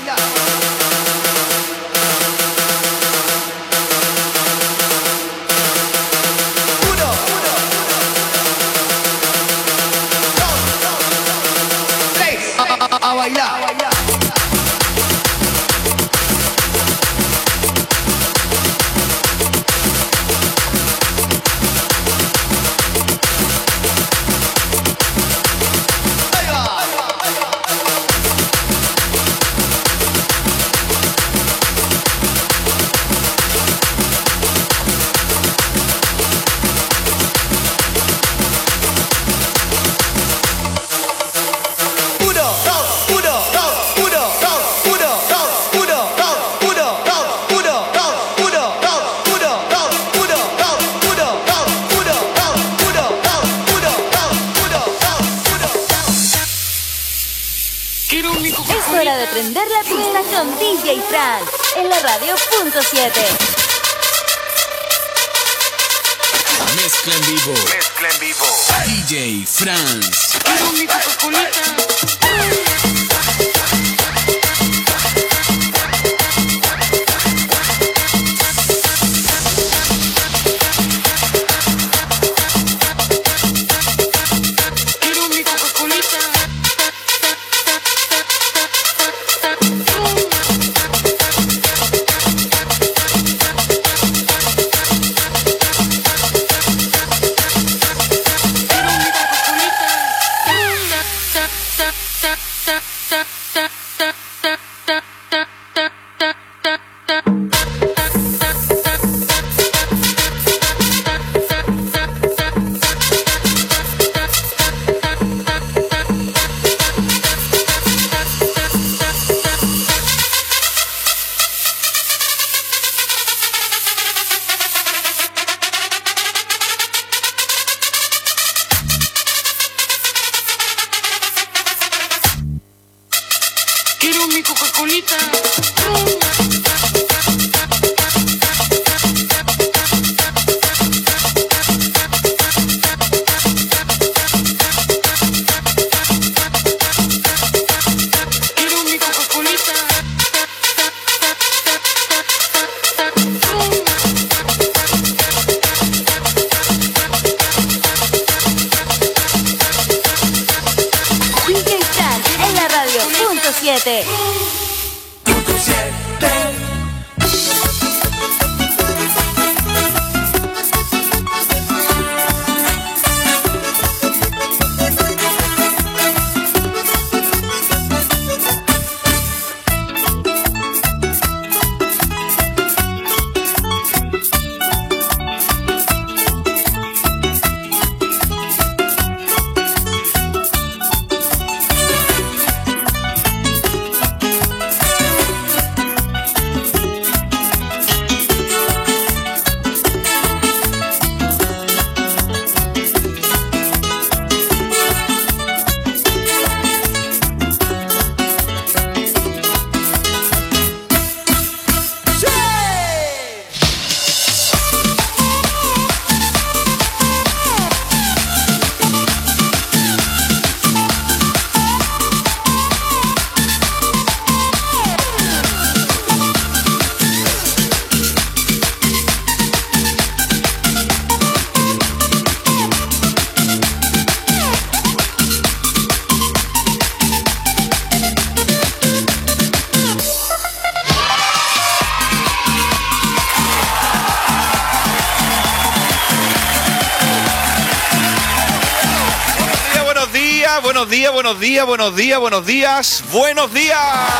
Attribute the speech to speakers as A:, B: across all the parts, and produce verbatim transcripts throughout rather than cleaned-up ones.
A: A bailar.
B: Es hora de prender la pista con D J Franz en la radio punto siete.
C: Mezcla en vivo.
D: Mezcla en vivo.
C: D J Franz.
E: Quiero mi Coca-Colita. Quiero mi Coca-Colita.
B: siete.
F: Buenos días, buenos días, buenos días, buenos días, buenos días.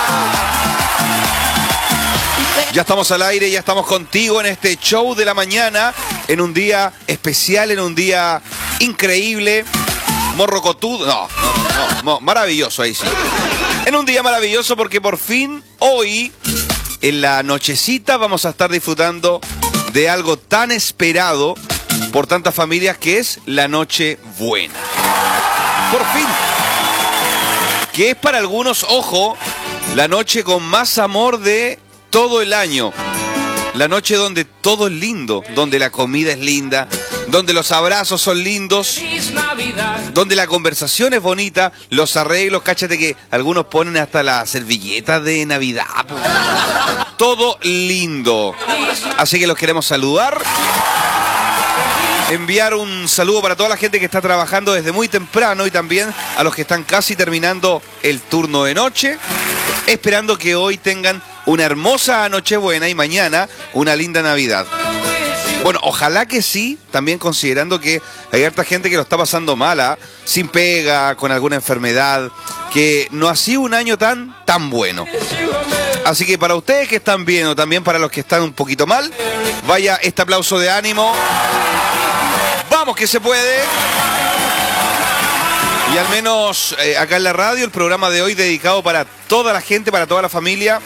F: Ya estamos al aire, ya estamos contigo en este show de la mañana, en un día especial, en un día increíble, morrocotudo, no, no, no, no, maravilloso ahí sí. En un día maravilloso porque por fin hoy, en la nochecita, vamos a estar disfrutando de algo tan esperado por tantas familias que es la Noche Buena. Por fin, que es para algunos, ojo, la noche con más amor de todo el año. La noche donde todo es lindo, donde la comida es linda, donde los abrazos son lindos, donde la conversación es bonita, los arreglos, cáchate que algunos ponen hasta las servilletas de Navidad. Po. Todo lindo. Así que los queremos saludar. Enviar un saludo para toda la gente que está trabajando desde muy temprano y también a los que están casi terminando el turno de noche, esperando que hoy tengan una hermosa Nochebuena y mañana una linda Navidad. Bueno, ojalá que sí, también considerando que hay harta gente que lo está pasando mala, sin pega, con alguna enfermedad, que no ha sido un año tan, tan bueno. Así que para ustedes que están bien o también para los que están un poquito mal, vaya este aplauso de ánimo. ¡Vamos que se puede! Y al menos eh, acá en la radio, el programa de hoy dedicado para toda la gente, para toda la familia.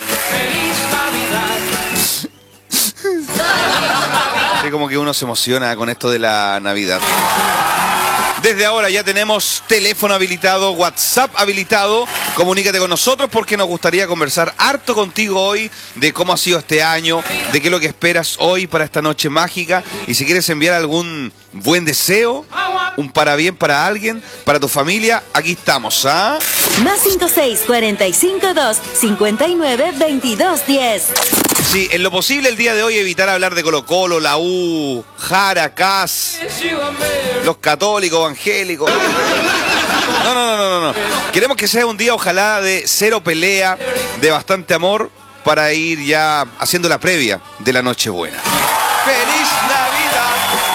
F: Sí, como que uno se emociona con esto de la Navidad. Desde ahora ya tenemos teléfono habilitado, WhatsApp habilitado. Comunícate con nosotros porque nos gustaría conversar harto contigo hoy de cómo ha sido este año, de qué es lo que esperas hoy para esta noche mágica. Y si quieres enviar algún buen deseo, un parabien para alguien, para tu familia, aquí estamos, ¿ah?
B: Más cinco seis, cuatro cinco dos, cinco nueve, veintidós diez.
F: Sí, en lo posible el día de hoy evitar hablar de Colo-Colo, la U, Jara, Cas, los católicos, evangélicos. No, no, no, no, no. Queremos que sea un día, ojalá, de cero pelea, de bastante amor, para ir ya haciendo la previa de la Nochebuena. ¡Feliz Navidad!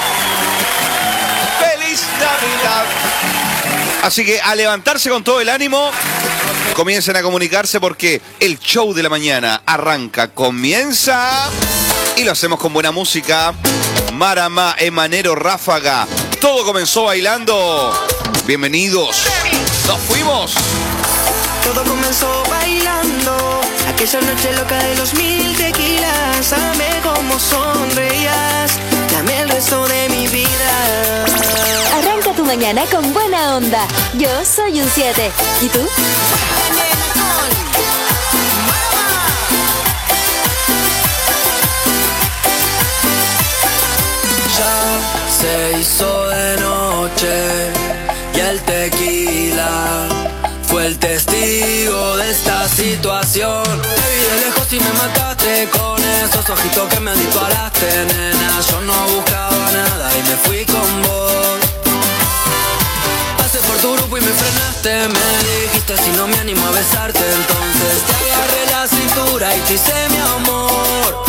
F: ¡Feliz Navidad! Así que a levantarse con todo el ánimo, comiencen a comunicarse porque el show de la mañana arranca, comienza y lo hacemos con buena música. Marama, Emanero, Ráfaga, todo comenzó bailando. Bienvenidos, nos fuimos.
A: Todo comenzó bailando, aquella noche loca de los mil tequilas. Amé como sonreías, dame el resto de mi vida.
B: Arranca tu mañana con buena onda. Yo soy un siete. ¿Y tú?
A: Ya se hizo de noche y el tequila fue el testigo de esta situación. Te vi de lejos y me mataste con esos ojitos que me disparaste, nena. Yo no buscaba nada y me fui con vos. Pasé por tu grupo y me frenaste, me dijiste si no me animo a besarte. Entonces te agarré la cintura y te hice mi amor.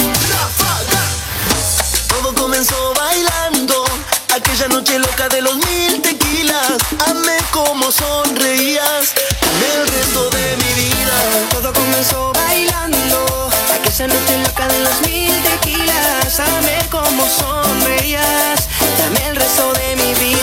A: Todo comenzó bailando, aquella noche loca de los mil tequilas. Amé como sonreías, amé el resto de mi vida. Todo comenzó bailando, aquella noche loca de los mil tequilas. Amé como sonreías, dame el resto de mi vida.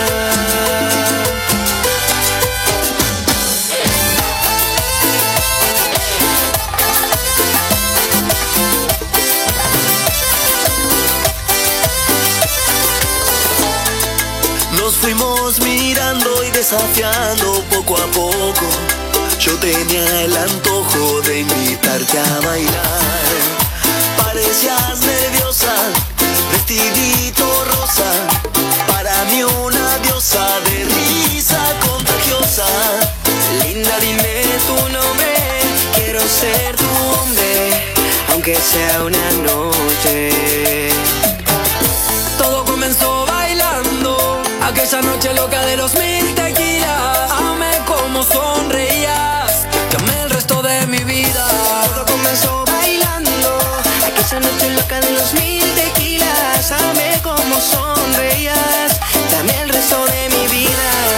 A: Nos fuimos mirando y desafiando poco a poco. Yo tenía el antojo de invitarte a bailar. Parecías nerviosa, vestidito rosa, para mí una diosa de risa contagiosa. Linda, dime tu nombre, quiero ser tu hombre, aunque sea una noche. Todo comenzó bailando, aquella noche loca de los mil tequilas. Amé como sonreías, que amé el resto de mi vida. Todo comenzó bailando, aquella noche loca de los mil tequilas. Amé como sonreías, dame el resto de mi vida.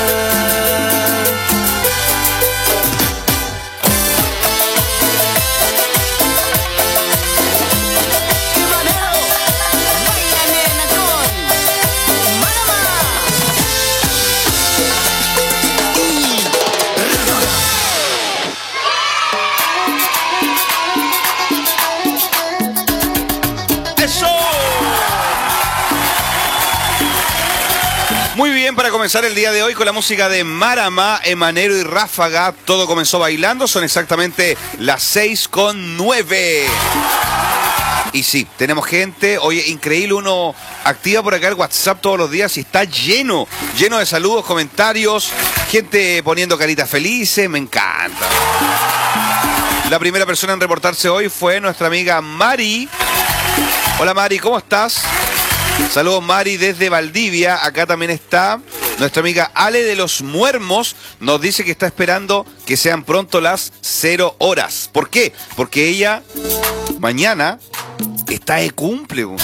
F: Muy bien, para comenzar el día de hoy con la música de Marama, Emanero y Ráfaga. Todo comenzó bailando, son exactamente las seis con nueve. Y sí, tenemos gente, oye, increíble, uno activa por acá el WhatsApp todos los días y está lleno, lleno de saludos, comentarios, gente poniendo caritas felices, me encanta. La primera persona en reportarse hoy fue nuestra amiga Mari. Hola Mari, ¿cómo estás? Saludos Mari desde Valdivia, acá también está nuestra amiga Ale de los Muermos, nos dice que está esperando que sean pronto las cero horas. ¿Por qué? Porque ella mañana está de cumple. ¿Sí?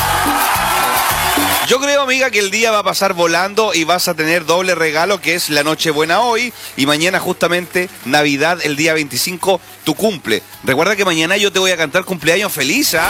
F: Yo creo, amiga, que el día va a pasar volando y vas a tener doble regalo, que es la Nochebuena hoy y mañana justamente Navidad, el día veinticinco, tu cumple. Recuerda que mañana yo te voy a cantar cumpleaños feliz, ¿ah?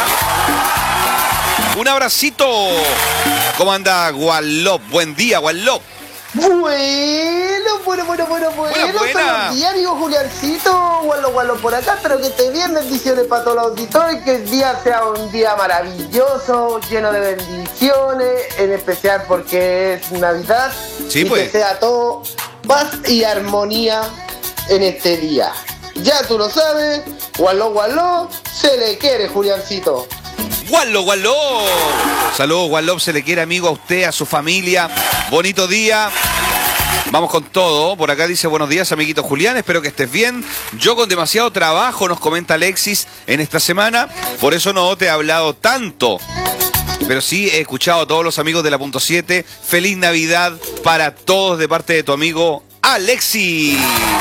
F: Un abracito. ¿Cómo anda Wallop? Buen día, Wallop.
D: Bueno, bueno, bueno, bueno, bueno.
F: Buena, buena.
D: Buenos días, amigo Juliancito. Gualo, gualo por acá. Espero que esté bien. Bendiciones para todos los auditores. Que el día sea un día maravilloso, lleno de bendiciones. En especial porque es Navidad.
F: Sí,
D: y
F: pues.
D: que sea todo paz y armonía en este día. Ya tú lo sabes. Gualo, gualo. Se le quiere, Juliancito.
F: Wallo, Wallo. Saludos, Wallop, se le quiere, amigo, a usted, a su familia. Bonito día. Vamos con todo. Por acá dice, buenos días, amiguito Julián, espero que estés bien. Yo con demasiado trabajo, nos comenta Alexis, en esta semana. Por eso no te he hablado tanto. Pero sí he escuchado a todos los amigos de la punto siete. Feliz Navidad para todos de parte de tu amigo Alexis.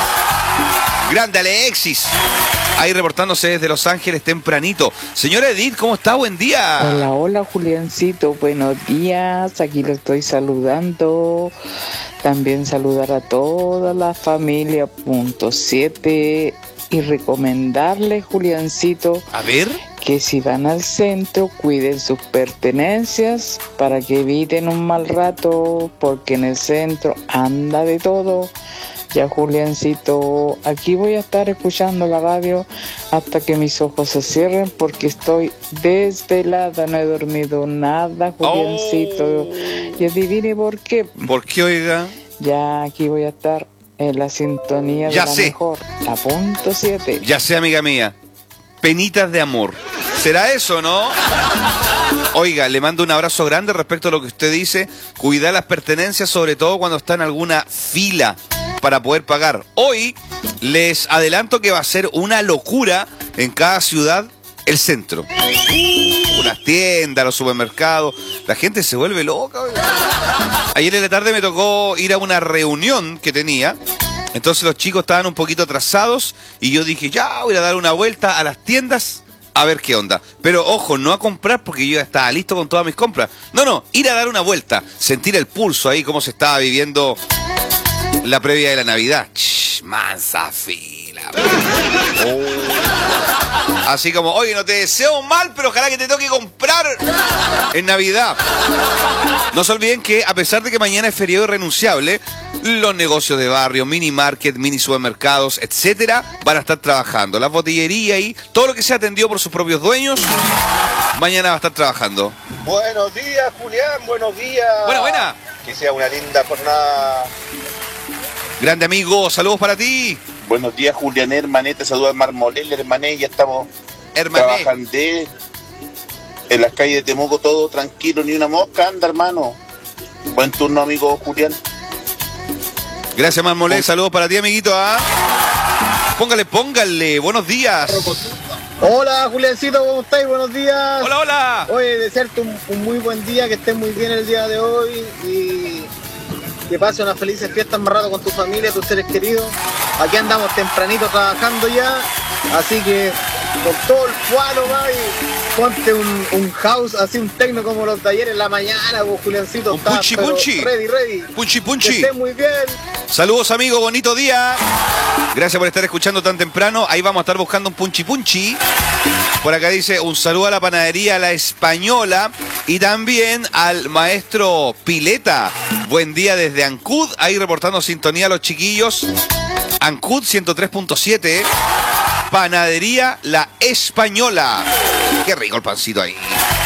F: Grande Alexis. Ahí reportándose desde Los Ángeles tempranito. Señora Edith, ¿cómo está? Buen día.
G: Hola, hola Juliancito, buenos días. Aquí lo estoy saludando. También saludar a toda la familia punto siete y recomendarle, Juliancito,
F: A ver.
G: que si van al centro cuiden sus pertenencias para que eviten un mal rato, porque en el centro anda de todo. Ya, Juliancito, aquí voy a estar escuchando la radio hasta que mis ojos se cierren porque estoy desvelada, no he dormido nada, Juliancito.
F: Oh.
G: Y adivine por qué.
F: ¿Por qué, oiga?
G: Ya aquí voy a estar en la sintonía
F: Ya
G: de la
F: sé.
G: mejor, la punto siete.
F: Ya sé, amiga mía. Penitas de amor. ¿Será eso, no? Oiga, le mando un abrazo grande respecto a lo que usted dice. Cuidar las pertenencias, sobre todo cuando está en alguna fila para poder pagar. Hoy les adelanto que va a ser una locura en cada ciudad el centro. Unas tiendas, los supermercados. La gente se vuelve loca. Oiga. Ayer en la tarde me tocó ir a una reunión que tenía. Entonces los chicos estaban un poquito atrasados y yo dije, ya voy a dar una vuelta a las tiendas a ver qué onda. Pero ojo, no a comprar porque yo ya estaba listo con todas mis compras. No, no, ir a dar una vuelta, sentir el pulso ahí, cómo se estaba viviendo la previa de la Navidad. Shh, mansa fila. Oh. Así como, oye, no te deseo mal, pero ojalá que te toque comprar en Navidad. No se olviden que a pesar de que mañana es feriado irrenunciable, los negocios de barrio, mini market, mini supermercados, etcétera, van a estar trabajando. Las botillerías y todo lo que sea atendido por sus propios dueños, mañana va a estar trabajando.
H: Buenos días, Julián, buenos días.
F: Buena, buena.
H: Que sea una linda jornada.
F: Grande amigo, saludos para ti.
H: Buenos días, Julián, hermanete, saludos a Marmolel, hermané, ya estamos
F: Hermané.
H: trabajando en las calles de Temuco, todo tranquilo, ni una mosca anda, hermano. Buen turno, amigo Julián.
F: Gracias, Marmolé. Saludos para ti, amiguito. ¿Ah? Póngale, póngale. Buenos días.
I: Hola, Juliancito, ¿cómo estáis? Buenos días.
F: Hola, hola.
I: Oye, desearte un, un muy buen día, que estés muy bien el día de hoy y que pases unas felices fiestas más rato con tu familia, tus seres queridos. Aquí andamos tempranito trabajando ya, así que con todo el cuadro, va, y ponte un, un house, así un tecno como los de ayer en la mañana, vos, Juliancito.
F: Un
I: estás,
F: punchi,
I: pero
F: punchi.
I: Ready, ready.
F: Punchi,
I: Que
F: punchi.
I: estés muy bien.
F: Saludos, amigo. Bonito día. Gracias por estar escuchando tan temprano. Ahí vamos a estar buscando un punchi, punchi. Por acá dice un saludo a la panadería La Española y también al maestro Pileta. Buen día desde Ancud. Ahí reportando sintonía a los chiquillos. Ancud ciento tres punto siete. Panadería La Española. Qué rico el pancito ahí.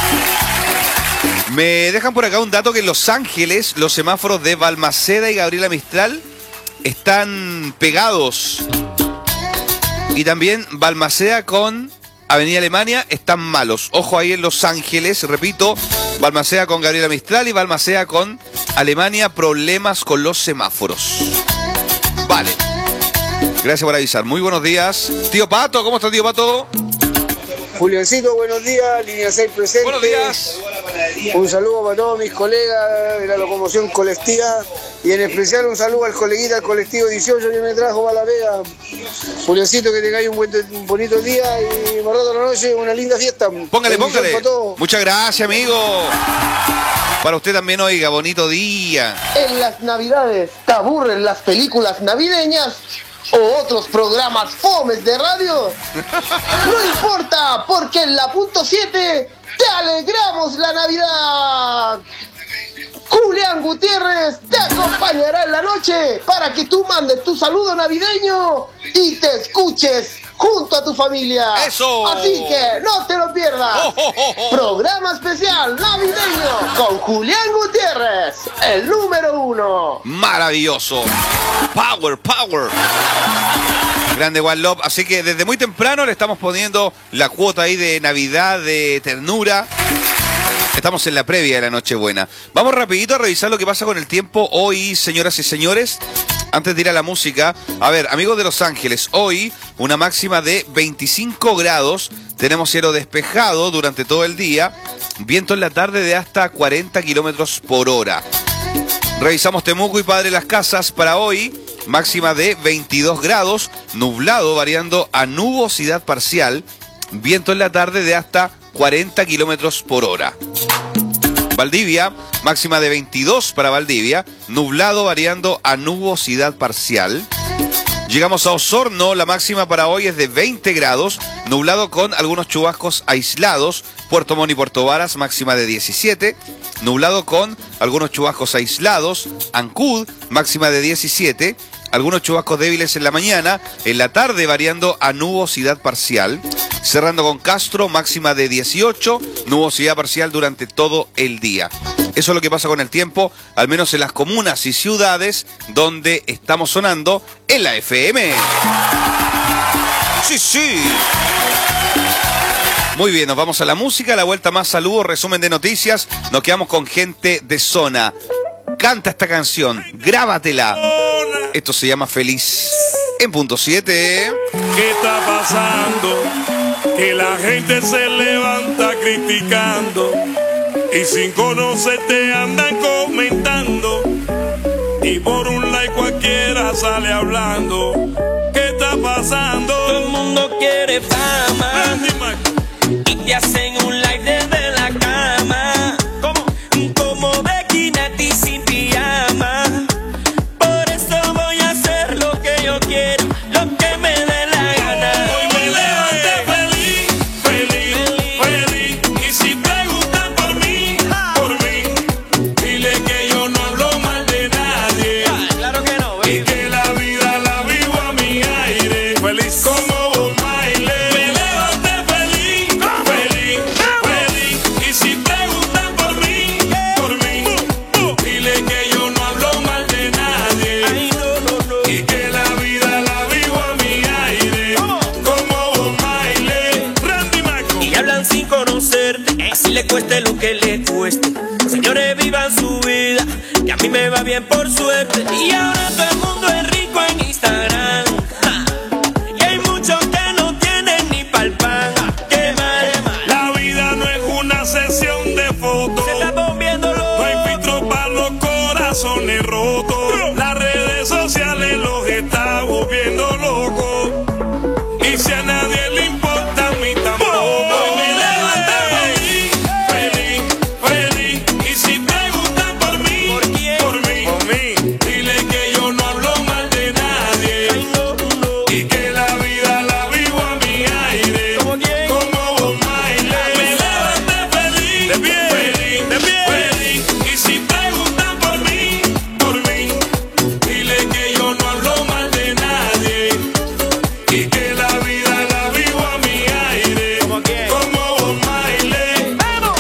F: Me dejan por acá un dato que en Los Ángeles los semáforos de Balmaceda y Gabriela Mistral están pegados. Y también Balmaceda con Avenida Alemania están malos. Ojo ahí en Los Ángeles, repito, Balmaceda con Gabriela Mistral y Balmaceda con Alemania, problemas con los semáforos. Vale. Gracias por avisar. Muy buenos días. Tío Pato, ¿cómo está tío Pato?
J: Julioncito, buenos días, línea seis presente.
F: Buenos días.
J: Un saludo para todos mis colegas de la locomoción colectiva y en especial un saludo al coleguita del colectivo dieciocho que me trajo para la Vega. Julioncito, que tengáis un, buen, un bonito día y más rato de la noche, una linda fiesta.
F: Póngale,
J: Bendición
F: póngale.
J: para todos.
F: Muchas gracias, amigo. Para usted también, oiga, bonito día.
D: En las navidades, ¿te aburren las películas navideñas? ¿O otros programas fomes de radio? No importa, porque en la punto siete te alegramos la Navidad. Julián Gutiérrez te acompañará en la noche para que tú mandes tu saludo navideño y te escuches junto a tu familia.
F: ¡Eso!
D: Así que no te lo pierdas.
F: Oh, oh, oh, oh.
D: Programa especial navideño con Julián Gutiérrez, el número uno.
F: Maravilloso. Power, power. Grande One Love. Así que desde muy temprano le estamos poniendo la cuota ahí de Navidad, de ternura. Estamos en la previa de la Nochebuena. Vamos rapidito a revisar lo que pasa con el tiempo hoy, señoras y señores. Antes de ir a la música, a ver, amigos de Los Ángeles, hoy una máxima de veinticinco grados, tenemos cielo despejado durante todo el día, viento en la tarde de hasta cuarenta kilómetros por hora. Revisamos Temuco y Padre Las Casas para hoy, máxima de veintidós grados, nublado variando a nubosidad parcial, viento en la tarde de hasta cuarenta kilómetros por hora. Valdivia, máxima de veintidós para Valdivia, nublado variando a nubosidad parcial. Llegamos a Osorno, la máxima para hoy es de veinte grados, nublado con algunos chubascos aislados. Puerto Montt y Puerto Varas, máxima de diecisiete, nublado con algunos chubascos aislados. Ancud, máxima de diecisiete, algunos chubascos débiles en la mañana, en la tarde variando a nubosidad parcial. Cerrando con Castro, máxima de dieciocho, nubosidad parcial durante todo el día. Eso es lo que pasa con el tiempo, al menos en las comunas y ciudades donde estamos sonando en la F M. Sí, sí. Muy bien, nos vamos a la música, a la vuelta más saludos, resumen de noticias. Nos quedamos con gente de zona. Canta esta canción, grábatela. Esto se llama Feliz. En punto siete.
K: ¿Qué está pasando? Que la gente se levanta criticando y sin conocerte andan comentando y por un like cualquiera sale hablando. ¿Qué está pasando?
L: Todo el mundo quiere fama y te hacen un like desde la cama. ¿Cómo? Como Becky Nati sin pijama. Por eso voy a hacer lo que yo quiero, lo que me dé la gana.
K: Hoy me levanté feliz, feliz, feliz. Y si preguntan por mí, por mí, dile que yo no hablo mal de nadie.
L: Claro que no, baby.
K: Y que la vida la vivo a mi aire. Feliz como Bob Marley. Me levanté feliz, feliz, feliz. Y si preguntan por mí, por mí, dile que yo no hablo mal de nadie.
L: Ay, no, no, no.
K: Y que la vida la vivo a mi aire. Como Bob Marley. Randy Marco.
L: Y hablan sin conocerte, así le cueste lo que le cueste. Los señores vivan su vida, que a mí me va bien por suerte. Y ahora todo el mundo es rico en Instagram. Ja. Y hay muchos que no tienen ni pa'l pan. Qué mal,
K: La vida no es una sesión de fotos.
L: se está volviendo
K: No
L: loco.
K: hay filtro para los corazones rotos. Las redes sociales los está volviendo locos. Y si a nadie le importa, a mí tampoco. Hoy me levanté feliz, feliz, feliz. Y si preguntan por mí,
L: ¿Por quién?
K: por mí, por mí, dile que yo no hablo mal de nadie.
L: Ay, no, no.
K: Y que la vida la vivo a mi aire.
L: ¿Cómo quién?
K: Como Bob Marley. Me levanté feliz,
L: De pie,
K: feliz,
L: de pie.
K: feliz. Y si preguntan por mí, por mí, dile que yo no hablo mal de nadie. Y que la vida la vivo a mi aire.
L: ¿Cómo quién?
K: Como Bob Marley.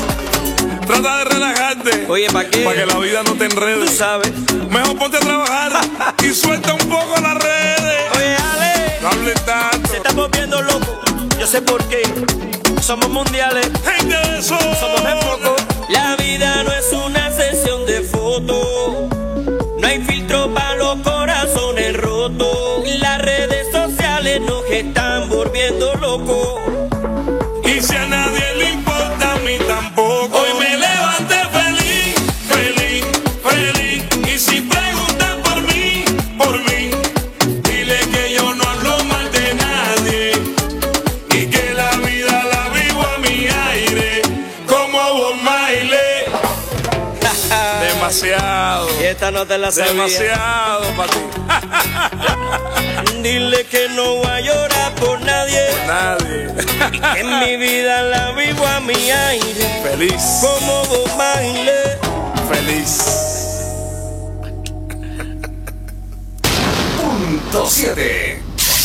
K: Trata de relajarte.
L: Oye, ¿pa' qué?
K: Para que la vida no te
L: Tú
K: enrede.
L: sabes.
K: Mejor ponte a trabajar y suelta un poco las redes.
L: Oye, Ale,
K: No hables tanto.
L: se está volviendo loco. Yo sé por qué. Somos mundiales. Somos en poco. La vida no es una sesión de fotos. No hay filtro para los corazones rotos. Las redes sociales nos están volviendo locos.
K: Y si a nadie le importa, a mí tampoco. Hoy me levanté feliz, feliz, feliz. Y si preguntan por mí, por mí, dile que yo no hablo mal de nadie. Y que la vida la vivo a mi aire, como Bob Marley. Demasiado.
L: Y esta no te la sabía.
K: Demasiado para ti.
L: Dile que no voy a llorar por nadie.
K: Por nadie.
L: Y que en mi vida la vivo a mi aire.
K: Feliz.
L: Como Bob Marley.
K: Feliz.
M: Punto siete.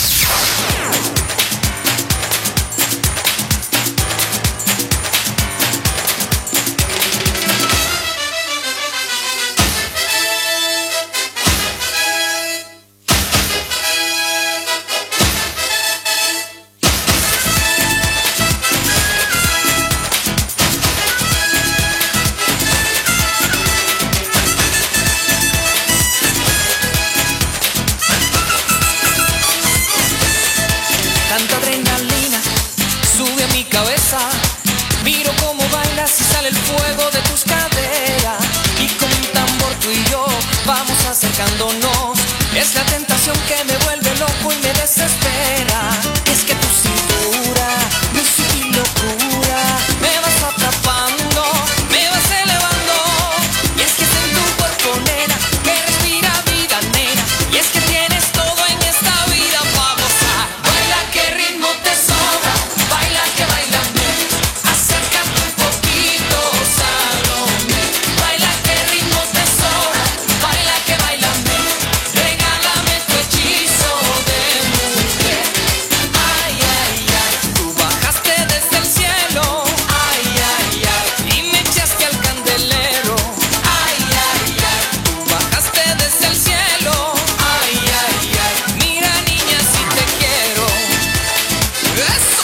N: Tanta adrenalina sube a mi cabeza. Miro cómo bailas y sale el fuego de tus caderas. Y como un tambor tú y yo vamos acercándonos. Es la tentación que me vuelve loco y me desespera. Es que tu cintura, mi sutil locura, me vas atrapando, me vas elevando. Y es que es en tu cuerpo, nena, que respira vida, nena. Y es que tienes todo en esta vida para gozar. Baila, que ritmo te sobra, baila, que bailame. Acércate un poquito, Salomé. Baila, que ritmo te sobra, baila, que bailame. Regálame tu hechizo de mujer. Ay, ay, ay, tú bajaste desde el cielo. Ay, ay, ay, y me echaste al candelero. Ay, ay, ay, tú bajaste desde el cielo. Ay, ay, ay, mira niña si te quiero. Eso.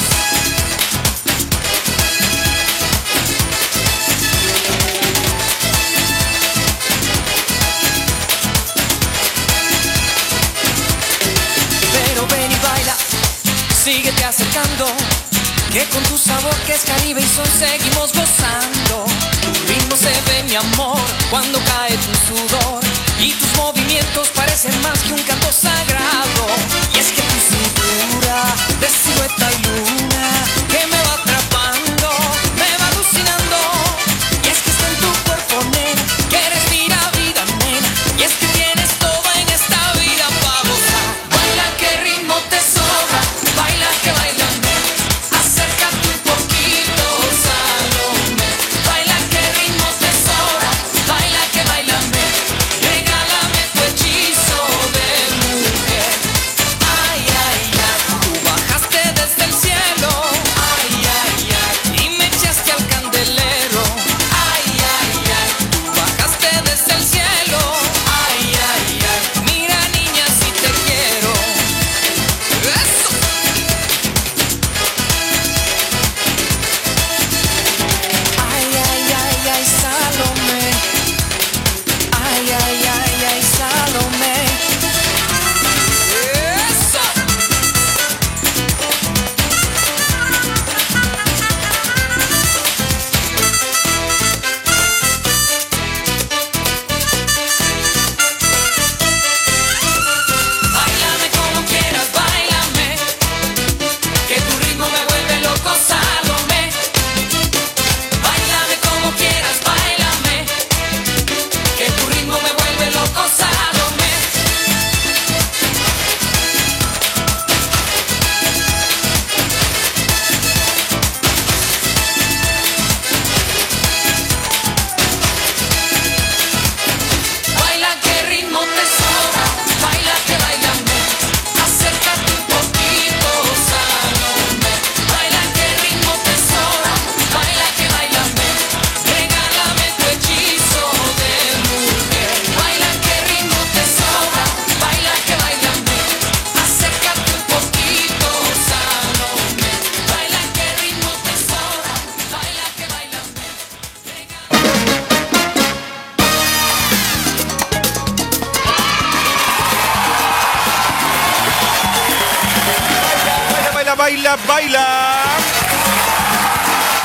N: Pero ven y baila, síguete acercando, que con tu sabor que es Caribe y sol seguimos gozando. Tu ritmo se ve, mi amor, cuando cae tu sudor, y tus movimientos parecen más que un canto sagrado. Y es que tu cintura de silueta y luna, que me va atrapando, me va alucinando. Y es que está en tu cuerpo, nena, que respira vida, nena. Y es que tienes todo en esta vida para gozar. Baila, que ritmo te sobra, baila, que bailame. Acércate un poquito, Salomé. Baila, que ritmo te sobra, baila, que bailame. Regálame tu hechizo de mujer. Ay, ay, ay, tú bajaste desde el cielo.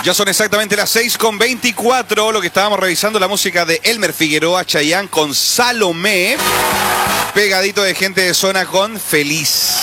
F: Ya son exactamente las seis con veinticuatro, lo que estábamos revisando, la música de Elmer Figueroa, Chayanne con Salomé, pegadito de Gente de Zona con Feliz.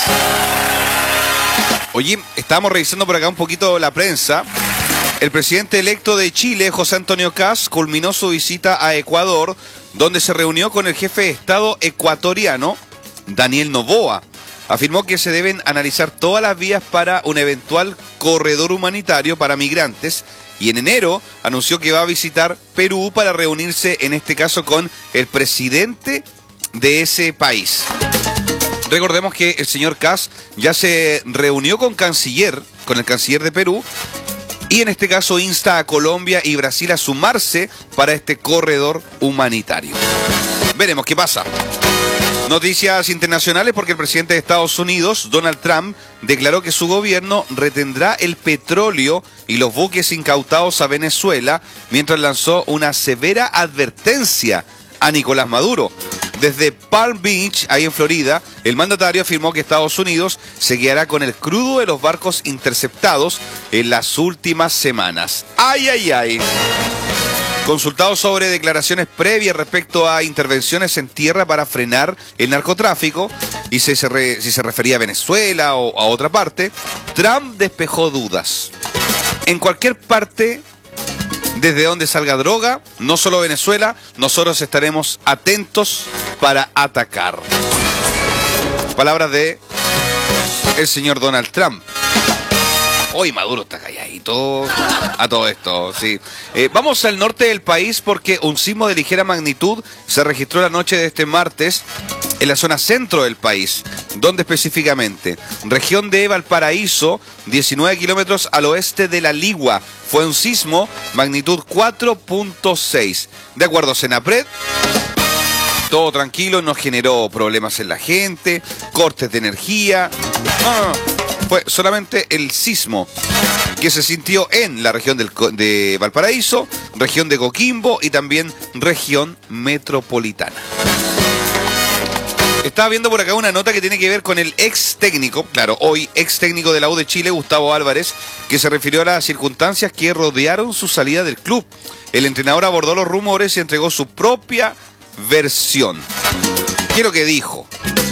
F: Oye, estábamos revisando por acá un poquito la prensa. El presidente electo de Chile, José Antonio Kast, culminó su visita a Ecuador, donde se reunió con el jefe de Estado ecuatoriano, Daniel Noboa. Afirmó que se deben analizar todas las vías para un eventual corredor humanitario para migrantes y en enero anunció que va a visitar Perú para reunirse en este caso con el presidente de ese país. Recordemos que el señor Kast ya se reunió con canciller, con el canciller de Perú y en este caso insta a Colombia y Brasil a sumarse para este corredor humanitario. Veremos qué pasa. Noticias internacionales porque el presidente de Estados Unidos, Donald Trump, declaró que su gobierno retendrá el petróleo y los buques incautados a Venezuela mientras lanzó una severa advertencia a Nicolás Maduro. Desde Palm Beach, ahí en Florida, el mandatario afirmó que Estados Unidos se quedará con el crudo de los barcos interceptados en las últimas semanas. ¡Ay, ay, ay! Consultado sobre declaraciones previas respecto a intervenciones en tierra para frenar el narcotráfico y si se, re, si se refería a Venezuela o a otra parte, Trump despejó dudas. En cualquier parte, desde donde salga droga, no solo Venezuela, nosotros estaremos atentos para atacar. Palabras de el señor Donald Trump. Hoy Maduro está calladito a todo esto, sí. Eh, vamos al norte del país porque un sismo de ligera magnitud se registró la noche de este martes en la zona centro del país. ¿Dónde específicamente? Región de Valparaíso, diecinueve kilómetros al oeste de La Ligua. Fue un sismo magnitud cuatro punto seis. De acuerdo a Senapred, todo tranquilo, no generó problemas en la gente, cortes de energía. No, no, no. Fue solamente el sismo que se sintió en la región del, de Valparaíso, región de Coquimbo y también región metropolitana. Estaba viendo por acá una nota que tiene que ver con el ex técnico, claro, hoy ex técnico de la U de Chile, Gustavo Álvarez, que se refirió a las circunstancias que rodearon su salida del club. El entrenador abordó los rumores y entregó su propia versión. ¿Qué es lo que dijo?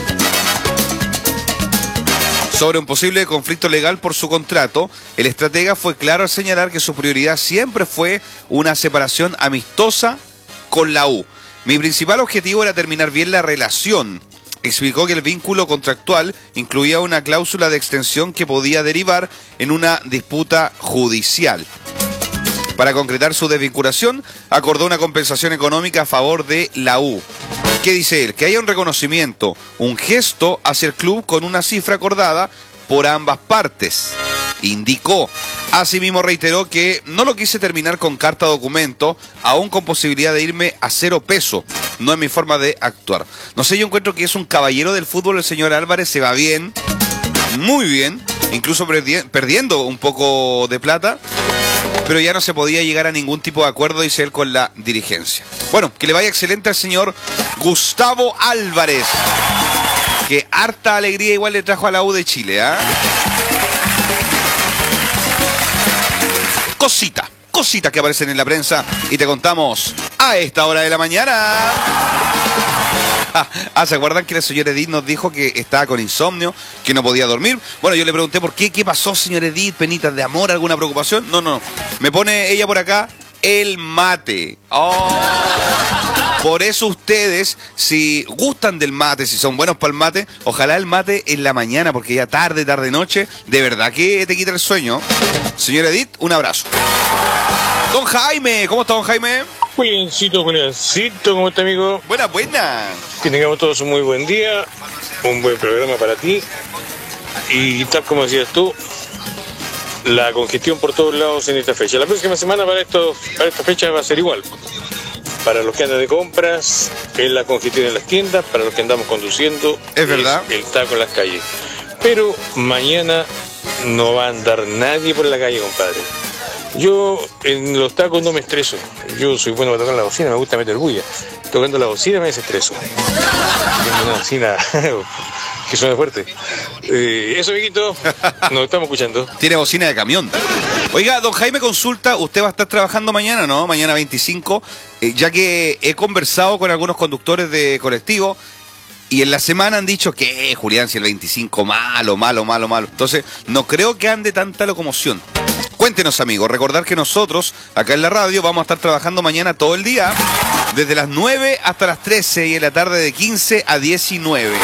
F: Sobre un posible conflicto legal por su contrato, el estratega fue claro al señalar que su prioridad siempre fue una separación amistosa con la U. Mi principal objetivo era terminar bien la relación. Explicó que el vínculo contractual incluía una cláusula de extensión que podía derivar en una disputa judicial. Para concretar su desvinculación, acordó una compensación económica a favor de la U. ¿Qué dice él? Que haya un reconocimiento, un gesto hacia el club con una cifra acordada por ambas partes. Indicó. Asimismo reiteró que no lo quise terminar con carta documento, aún con posibilidad de irme a cero peso. No es mi forma de actuar. No sé, yo encuentro que es un caballero del fútbol el señor Álvarez, se va bien, muy bien, incluso perdi- perdiendo un poco de plata. Pero ya no se podía llegar a ningún tipo de acuerdo, dice él, con la dirigencia. Bueno, que le vaya excelente al señor Gustavo Álvarez, que harta alegría igual le trajo a la U de Chile, ¿ah? ¿eh? Cosita, cositas que aparecen en la prensa y te contamos a esta hora de la mañana. Ah, ¿se acuerdan que la señora Edith nos dijo que estaba con insomnio, que no podía dormir? Bueno, yo le pregunté por qué, ¿qué pasó, señora Edith? ¿Penitas de amor? ¿Alguna preocupación? No, no, me pone ella por acá el mate. Oh. Por eso ustedes, si gustan del mate, si son buenos para el mate, ojalá el mate en la mañana, porque ya tarde, tarde, noche, de verdad que te quita el sueño. Señora Edith, un abrazo. Don Jaime, ¿cómo está, don Jaime?
O: Juliancito, Juliancito, ¿cómo está, amigo?
F: Buena, buena.
O: Que tengamos todos un muy buen día, un buen programa para ti. Y tal como decías tú, la congestión por todos lados en esta fecha. La próxima semana para, estos, para esta fecha va a ser igual. Para los que andan de compras, es la congestión en las tiendas. Para los que andamos conduciendo,
F: es verdad,
O: el taco en las calles. Pero mañana no va a andar nadie por la calle, compadre. Yo en los tacos no me estreso. Yo soy bueno para tocar la bocina, me gusta meter bulla. Tocando la bocina me desestreso. Tengo una bocina que suena fuerte. Eh, eso, amiguito, nos estamos escuchando.
F: Tiene bocina de camión. Oiga, don Jaime consulta, usted va a estar trabajando mañana, ¿no? Mañana veinticinco, eh, ya que he conversado con algunos conductores de colectivo y en la semana han dicho que, Julián, si el veinticinco malo, malo, malo, malo. Entonces, no creo que ande tanta locomoción. Cuéntenos, amigos, recordar que nosotros, acá en la radio, vamos a estar trabajando mañana todo el día, desde las nueve hasta las trece y en la tarde de quince a diecinueve.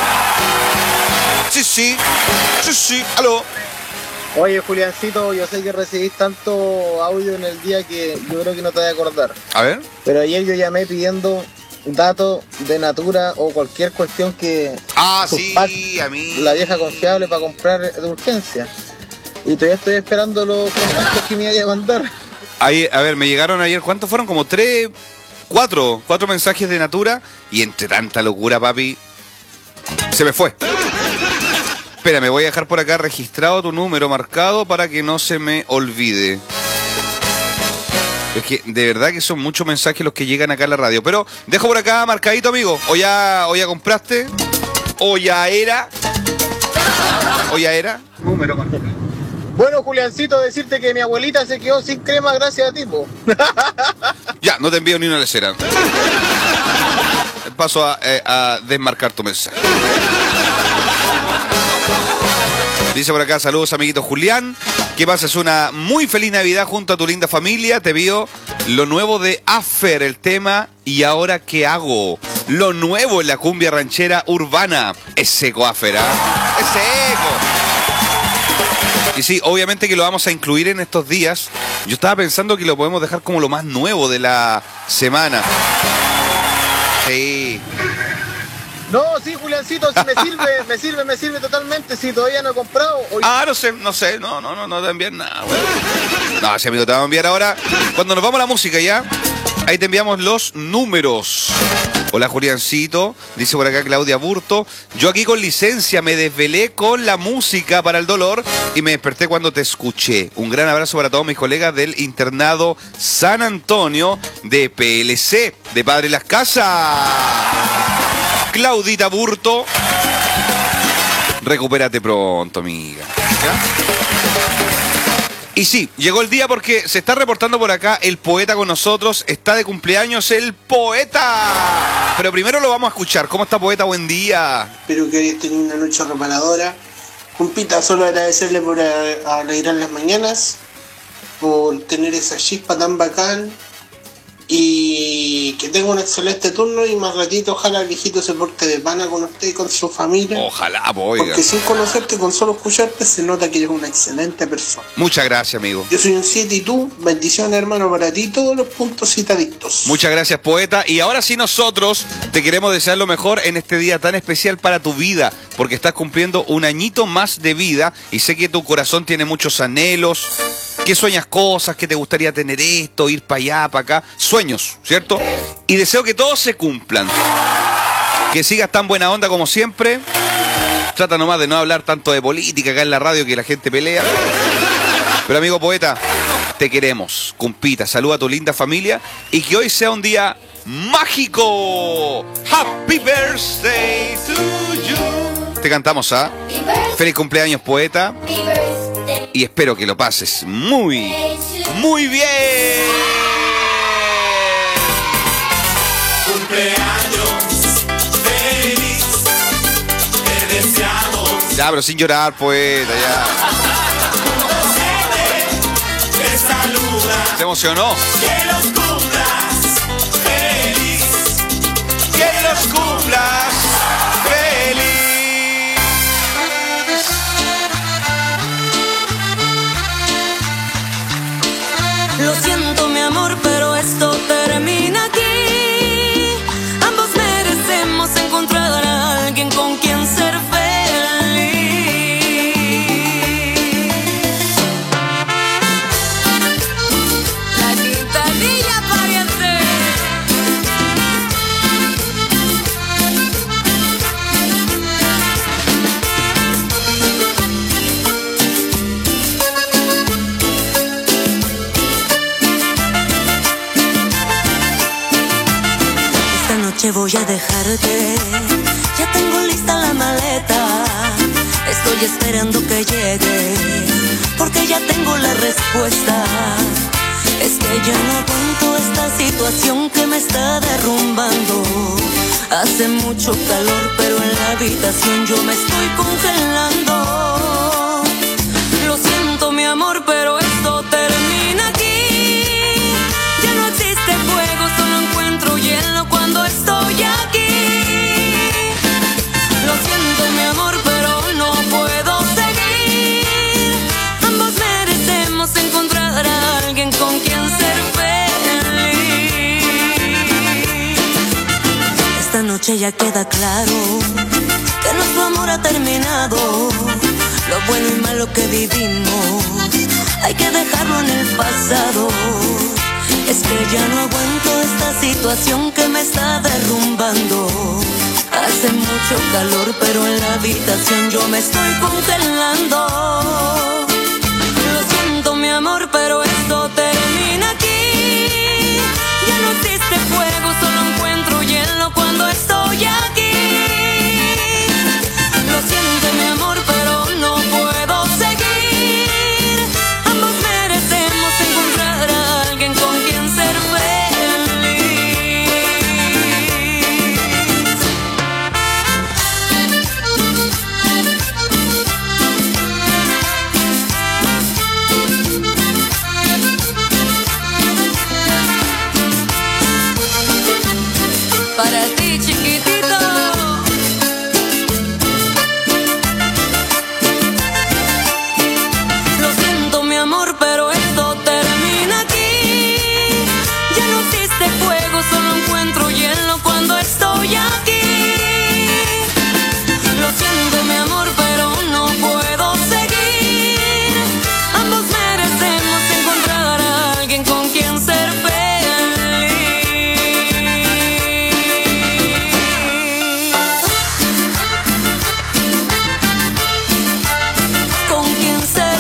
F: Sí, sí, sí, sí, aló.
I: Oye, Juliancito, yo sé que recibís tanto audio en el día que yo creo que no te vas a acordar.
F: A ver.
I: Pero ayer yo llamé pidiendo datos de Natura o cualquier cuestión que...
F: Ah, sí, a mí.
I: La vieja confiable para comprar de urgencia. Y todavía estoy esperando los contactos que me vaya a mandar.
F: Ahí, a ver, me llegaron ayer, ¿cuántos fueron? Como tres, cuatro, cuatro mensajes de Natura. Y entre tanta locura, papi, se me fue. Espera, me voy a dejar por acá registrado tu número marcado para que no se me olvide. Es que de verdad que son muchos mensajes los que llegan acá a la radio. Pero dejo por acá marcadito, amigo. O ya, o ya compraste. O ya era. O ya era. Número marcado.
I: Bueno, Juliancito, decirte que mi abuelita se quedó sin crema gracias a ti, po.
F: Ya, no te envío ni una lecera. Paso a, eh, a desmarcar tu mensaje. Dice por acá, saludos amiguito Julián, que pases una muy feliz Navidad junto a tu linda familia. Te vio lo nuevo de Afer, el tema ¿Y ahora qué hago? Lo nuevo en la cumbia ranchera urbana. Es seco, Afer, ¿ah? Es seco. Y sí, obviamente que lo vamos a incluir en estos días. Yo estaba pensando que lo podemos dejar como lo más nuevo de la semana. Sí.
I: No, sí, Juliancito, sí me sirve, me sirve, me sirve totalmente. Si todavía no he comprado. Hoy...
F: Ah, no sé, no sé, no, no, no, no te envían nada, güey. No, sí, amigo, te vamos a enviar ahora. Cuando nos vamos a la música ya, ahí te enviamos los números. Hola, Juliancito, dice por acá Claudia Burto. Yo aquí con licencia me desvelé con la música para el dolor y me desperté cuando te escuché. Un gran abrazo para todos mis colegas del internado San Antonio de P L C, de Padre Las Casas. Claudita Burto, recupérate pronto, amiga. ¿Ya? Y sí, llegó el día porque se está reportando por acá el poeta con nosotros. Está de cumpleaños el poeta. Pero primero lo vamos a escuchar. ¿Cómo está, poeta? Buen día.
P: Espero que hayas tenido una noche reparadora. Compita, solo agradecerle por alegrar las mañanas, por tener esa chispa tan bacán. Y que tenga un excelente turno y más ratito ojalá el viejito se porte de pana con usted y con su familia.
F: Ojalá, oiga.
P: Porque sin conocerte, con solo escucharte, se nota que eres una excelente persona.
F: Muchas gracias, amigo.
P: Yo soy un siete y tú, bendiciones, hermano, para ti, todos los puntos citadictos.
F: Muchas gracias, poeta. Y ahora sí nosotros te queremos desear lo mejor en este día tan especial para tu vida, porque estás cumpliendo un añito más de vida y sé que tu corazón tiene muchos anhelos, que sueñas cosas, que te gustaría tener esto, ir para allá, para acá. Sueños, ¿cierto? Y deseo que todos se cumplan. Que sigas tan buena onda como siempre. Trata nomás de no hablar tanto de política acá en la radio que la gente pelea. Pero amigo poeta, te queremos. Cumpita, saluda a tu linda familia y que hoy sea un día mágico. Happy birthday to you. Te cantamos, ¿ah? Feliz cumpleaños, poeta. Y espero que lo pases muy, muy bien.
K: Cumpleaños feliz, te deseamos.
F: Ya, pero sin llorar, poeta, ya.
K: Te saluda.
F: ¿Se emocionó?
K: Que los cumplas feliz.
F: Que los cumplas feliz.
N: Lo siento, mi amor, pero esto termina aquí. Ambos merecemos encontrar a alguien con quien ser feliz. La quintanilla, pariente. Voy a dejarte, ya tengo lista la maleta, estoy esperando que llegue
Q: porque ya tengo la respuesta. Es que ya no aguanto esta situación que me está derrumbando. Hace mucho calor, pero en la habitación yo me estoy congelando. Lo siento, mi amor, pero esto termina aquí. Ya no existe fuego, solo encuentro hielo cuando estoy aquí. Lo siento, mi amor, pero no puedo seguir. Ambos merecemos encontrar a alguien con quien ser feliz. Esta noche ya queda claro que nuestro amor ha terminado. Lo bueno y malo que vivimos hay que dejarlo en el pasado. Es que ya no aguanto esta situación que me está derrumbando. Hace mucho calor, pero en la habitación yo me estoy congelando. Lo siento, mi amor, pero esto termina aquí. Ya no existe fuego, solo encuentro hielo cuando estoy aquí. Lo siento, mi amor, pero no puedo seguir. Ambos merecemos encontrar a alguien con quien ser para ti, chiquitito. Lo siento, mi amor, pero esto termina aquí. Ya no existe fuego, solo encuentro hielo cuando estoy aquí. Lo siento, mi amor, pero no puedo seguir. Ambos merecemos encontrar a alguien con quien ser feliz. Con quien ser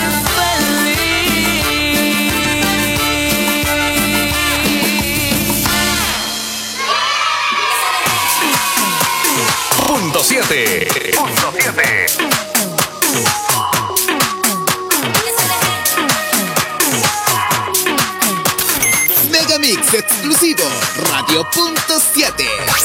M: Punto siete. Punto siete.
C: Megamix exclusivo, Radio Punto siete.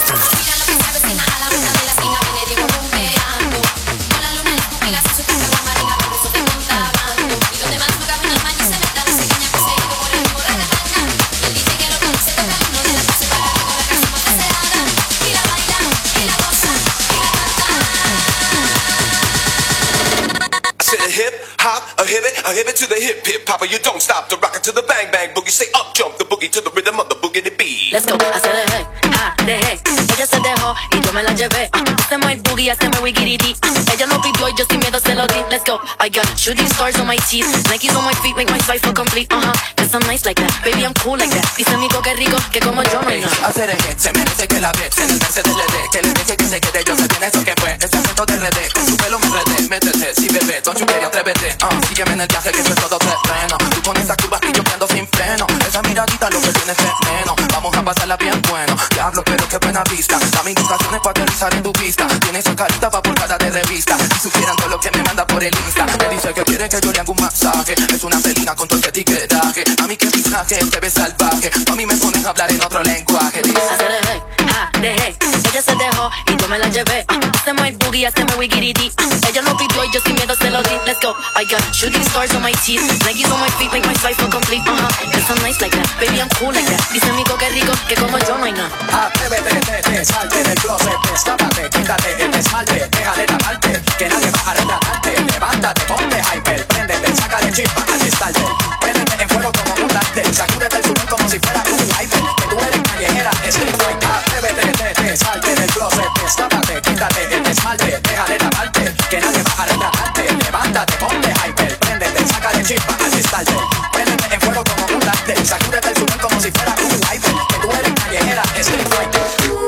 R: A hip it, a hip it to the hip hip hopper. You don't stop to rock it to the bang bang boogie. Say up jump the boogie to the rhythm of the boogie to beat.
S: Let's go, hacer el hey, ah, dejé. Ella se dejó y yo me la llevé. Uh, hacemos el boogie, hacemos wiggy uh, ella lo pidió y yo sin miedo se lo di. Let's go, I got shooting stars on my teeth, Nikes on my feet, make my cipher complete. Uh huh, cause I'm nice like that, baby I'm cool like that. Dice mi que rico, que como yo no hay nada.
T: Hacer el hit, se merece que la ve. En el Mercedes le dé, que le deje que se quede. Yo sé bien eso que fue, ese acento de R D. Con su pelo me redé, métete, si bebé, don't you quería atrévete. Uh, sígueme en el viaje que eso es todo terreno. Tú con esa curva y yo prendo sin freno. Esa miradita lo que tiene es veneno. Vamos a pasarla bien bueno. Diablo, pero qué buena vista. Dame indicaciones para aterrizar en tu pista. Tiene esa carita pa' portada de revista. Si supieran todo lo que me manda por el Insta. Me dice que quiere que yo le haga un masaje. Es una felina con todo el etiquetaje. A mí que pisaje, te ves salvaje. A mí me pones a hablar en otro lenguaje. Dice,
S: hacer el hey, ah, dejé. Ella se dejó y yo me la llevé. Uh, hacemos el boogie, hacemos wiggy uh, ella lo pidió y yo sin miedo se lo di. Let's go, I got shooting stars on my teeth, Nikes on my feet, make my cipher complete. Uh huh, cause I'm nice like that, baby I'm cool like that. Dice mi que rico, que como yo no hay nada.
T: atrévete, te, te, salte del closet, destápate, quítate el esmalte, deja de taparte, que nadie va a retratarte. Levántate, ponte hyper, préndete, sácale chispa al starter. Préndete en fuego como un láser, sacúdete el sudor como si fuera un wiper. Que tú eres callejera, street fighter. Atrévete, te, te, salte del closet, destápate, quítate el esmalte, deja de taparte, que nadie va a retratarte. Levántate, ponte hyper, préndete, sácale chispa al starter. Préndete en fuego como un láser, sacúdete el sudor como si fuera un wiper. Que tú eres callejera, street fighter.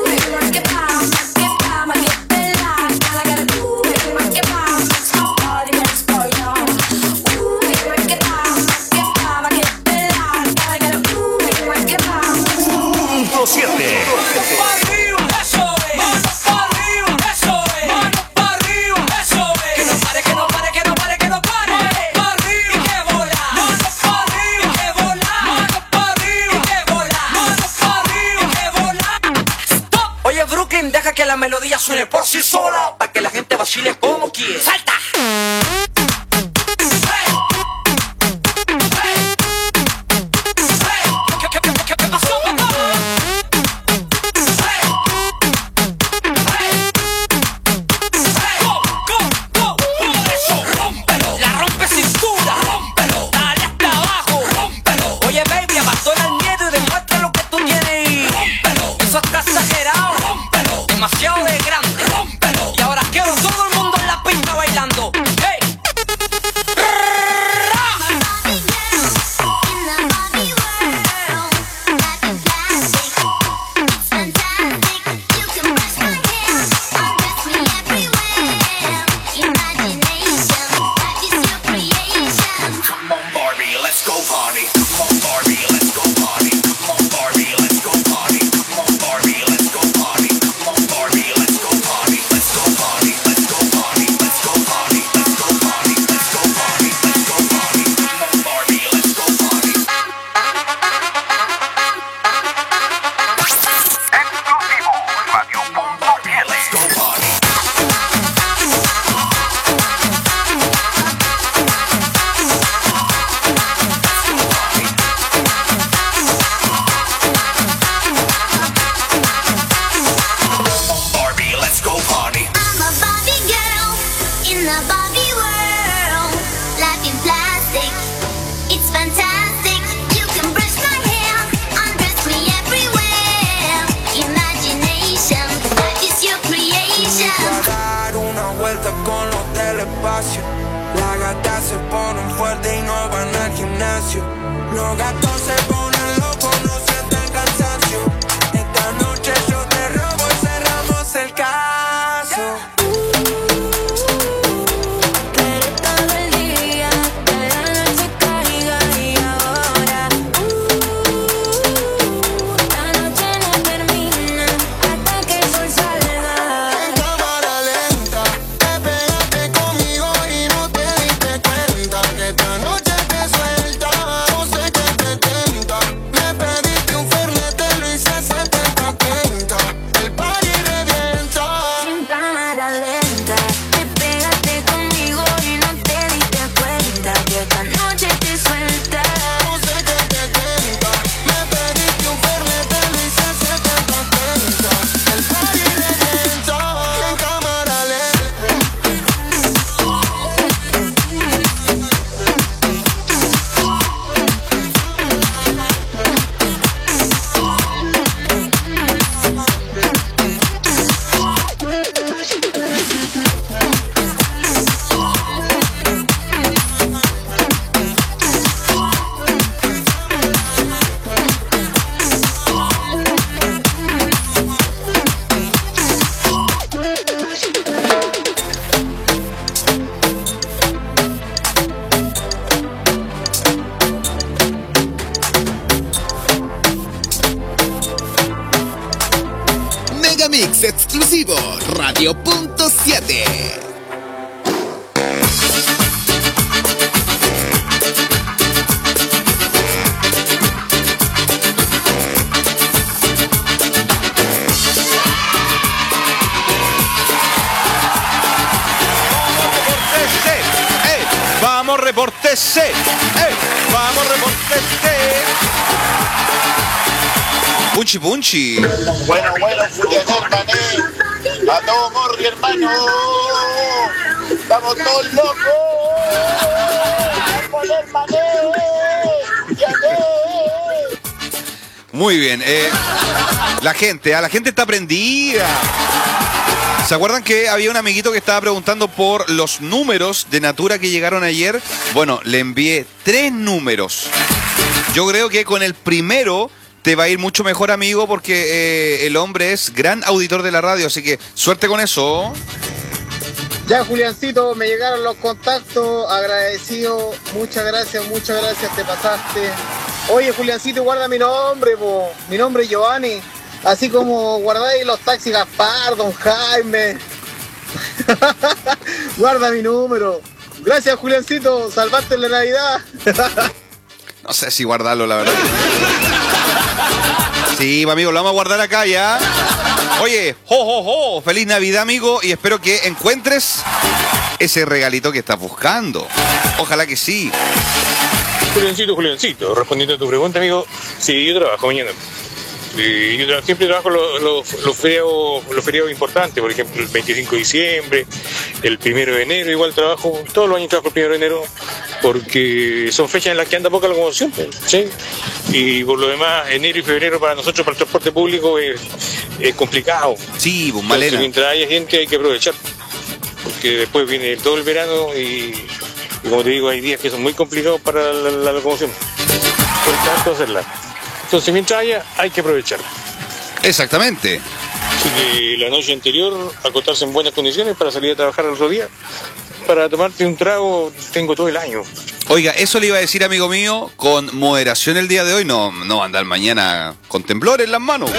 M: siete.
T: Que no pare, que no
N: la melodía suene por sí sola, para que la gente vacile como quiere. ¡Salta!
L: Demasiado de grande, rómpelo. Y ahora quiero todo el mundo en la pista bailando. ¡Hey!
R: Come on, Barbie, let's go party. Come on, Barbie, let's go party. Come on, Barbie, let's go party. Come on, Barbie, let's go party. Come on, Barbie, let's go party. Let's go party. Let's go party. Let's go party. Let's go party. Let's go party. Let's go party. Come on, Barbie, let's go party.
M: Exclusivo Radio Punto siete.
R: Let's go party. Barbie, let's go party.
U: I'm a Barbie girl in the Barbie world. Life in plastic, it's fantastic. You can brush my hair, undress me everywhere. Imagination, life is your creation.
L: Voy a dar una vuelta con los del espacio. Las gatas se ponen fuertes y no van al gimnasio. Los gatos se ponen locos, no sienten cansancio. Esta noche yo te robo y cerramos el caso.
U: Pero todo el día, que la noche caiga y ahora. La noche no termina hasta que el sol salga.
L: En cámara lenta, te pegaste conmigo y no te diste cuenta que esta noche te suelta, no sé qué te tenta. Me pediste un fernet, te lo hice setenta treinta. El party revienta.
U: En cámara lenta, te pegaste conmigo y no te diste cuenta que esta noche te suelta.
L: No sé qué te tenta. Me pediste un fernet, te lo hice setenta treinta. El party revienta. En cámara lenta.
C: Megamix exclusivo Radio Punto siete.
F: Vamos, repórtese. ¡Eh! Vamos, repórtese. Punchi, punchi.
H: Bueno, bueno, Julián Hermané. A todo morri, hermano. Estamos todos locos. Vamos, Hermané.
F: Muy bien. Eh, la gente, a la gente está prendida. ¿Se acuerdan que había un amiguito que estaba preguntando por los números de Natura que llegaron ayer? Bueno, le envié tres números. Yo creo que con el primero te va a ir mucho mejor, amigo, porque eh, el hombre es gran auditor de la radio, así que suerte con eso.
I: Ya, Juliancito, me llegaron los contactos, agradecido, muchas gracias, muchas gracias, te pasaste. Oye, Juliancito, guarda mi nombre, po. Mi nombre es Giovanni, así como guardáis los taxis Gaspar, Don Jaime. Guarda mi número. Gracias, Juliancito, salvaste la Navidad.
F: No sé si guardarlo, la verdad. Sí, amigo, lo vamos a guardar acá ya. Oye, jo, jo, jo, feliz Navidad, amigo, y espero que encuentres ese regalito que estás buscando. Ojalá que sí.
O: Juliancito, Juliancito, respondiendo a tu pregunta, amigo, sí, yo trabajo mañana. Y yo tra- siempre trabajo los, los, los, feriados, los feriados importantes, por ejemplo, el veinticinco de diciembre, el primero de enero, igual trabajo, todos los años trabajo el primero de enero, porque son fechas en las que anda poca locomoción, ¿sí? Y por lo demás, enero y febrero para nosotros, para el transporte público, es, es complicado.
F: Sí, pues
O: Entonces,
F: malena.
O: mientras haya gente hay que aprovechar, porque después viene todo el verano y, y como te digo, hay días que son muy complicados para la, la locomoción. Por tanto, hacerla. Entonces, mientras haya, hay que aprovechar.
F: Exactamente.
O: Así que la noche anterior, acostarse en buenas condiciones para salir a trabajar el otro día. Para tomarte un trago, tengo todo el año.
F: Oiga, eso le iba a decir, amigo mío, con moderación el día de hoy. No, no andar mañana con temblores en las manos.